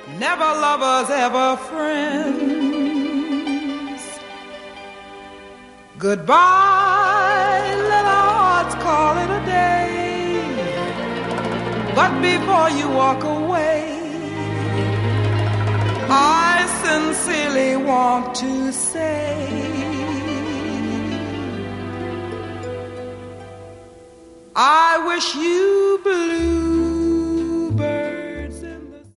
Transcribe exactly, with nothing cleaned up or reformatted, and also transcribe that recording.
never lovers, ever friends. Goodbye, let our hearts call it a day. But before you walk away, I sincerely want to say, I wish you blue